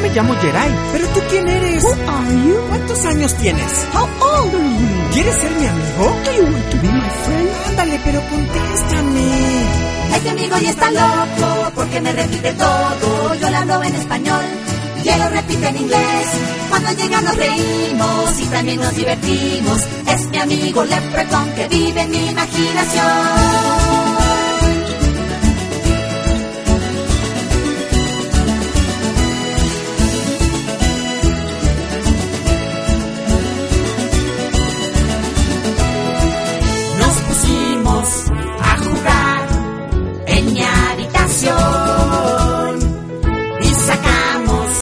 me llamo Jerai. ¿Pero tú quién eres? Who are you? ¿Cuántos años tienes? How old are you? ¿Quieres ser mi amigo? Do you want to be my friend? Ándale, pero contéstame. Este amigo ya está loco porque me repite todo. Yo le hablo en español y él lo repite en inglés. Cuando llega nos reímos y también nos divertimos. Es mi amigo Leprechaun que vive en mi imaginación.